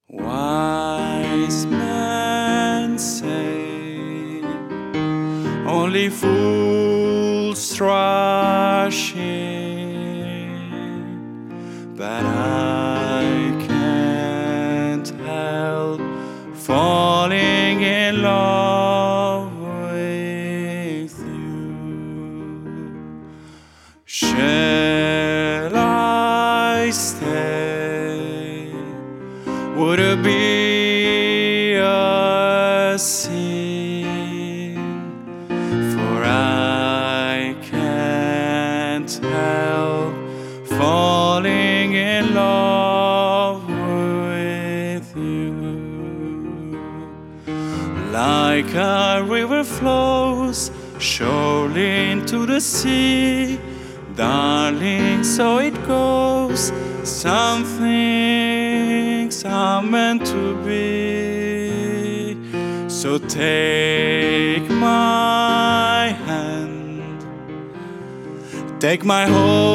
Wise men say only fools rush in, but I can't help falling in love with you. Shall I stay? Would it be a sin? For I can't help falling in love with you. Like a river flows surely into the sea, darling, so it goes. Some things are meant to be. So take my hand, take my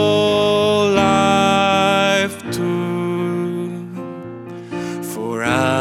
whole life too, for I